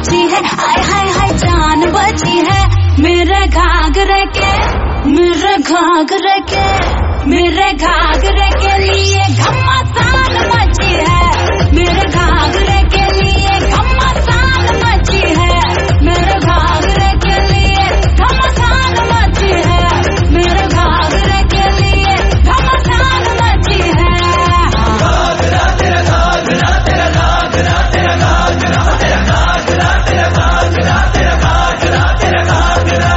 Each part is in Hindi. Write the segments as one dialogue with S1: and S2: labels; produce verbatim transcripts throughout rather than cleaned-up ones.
S1: बची है, हाय हाय हाय जान बची है मेरे घाघरे के, मेरे घाघरे के, मेरे घाघरे के लिए घमासान मची है, मेरे घाघरे के लिए घमासान मची है, मेरे घाघरे के लिए घमासान मची है, मेरे घाघरे के लिए घमासान मची है। घाघरा तेरा घाघरा तेरा घाघरा तेरा घाघरा तेरा घाघरा तेरा घाघरा तेरा घाघरा तेरा घाघरा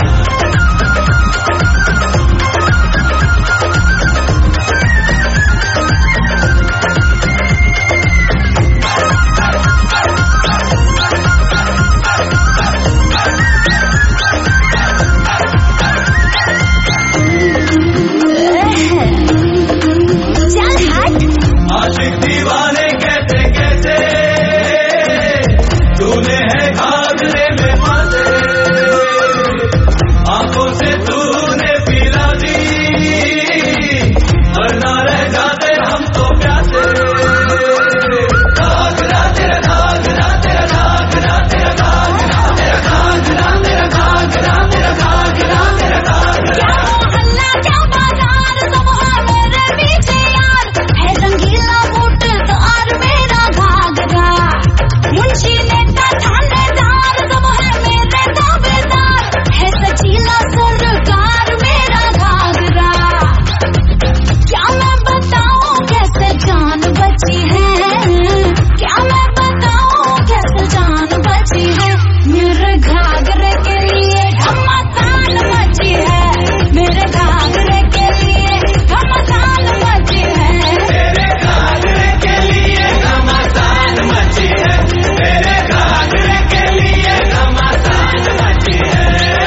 S1: आशिक दीवाने कहते कहते तूने है घाघरे में फांसे, आंखों से तूने पिला दी वरना रह जाते हम तो प्यासे। घाघरा तेरा घाघरा तेरा घाघरा तेरा घाघरा तेरा घाघरा तेरा घाघरा तेरा घाघरा तेरा घाघरा। हल्ला क्या बाजार सब है मेरे पीछे यार, है रंगीला बूटदार मेरा घाघरा, मुंशी नेता थानेदार सब है मेरे दावेदार, है सचीला सरकार मेरा घाघरा। क्या मैं बताऊं कैसे जान बची है, क्या मैं बताऊं कैसे जान बची है, मेरे घाघरे के लिए घमासान मची है, मेरे घाघरे के लिए घमासान मची है, मेरे घाघरे के लिए घमासान मची है, मेरे घाघरे के लिए घमासान मची है।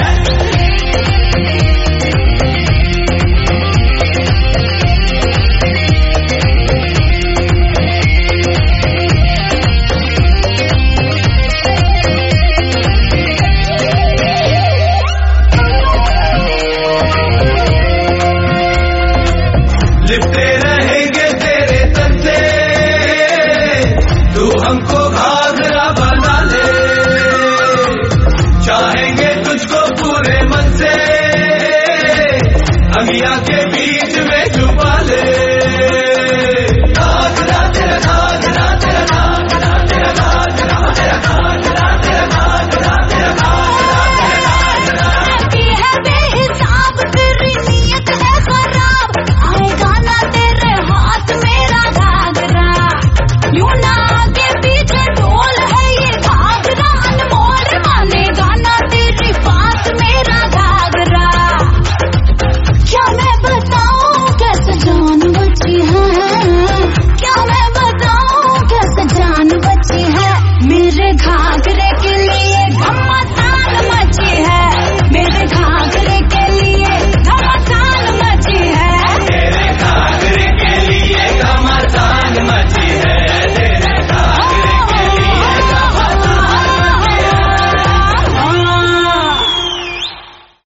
S1: लिपटे रहेंगे तेरे तन से, तू हमको घाघरा बना ले, चाहेंगे तुझको पूरे मन से, अंगिया के बीच में छुपा ले।